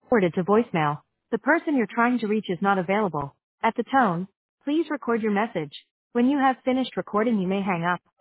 Forwarded to voicemail. The person you're trying to reach is not available. At the tone, please record your message. When you have finished recording, you may hang up.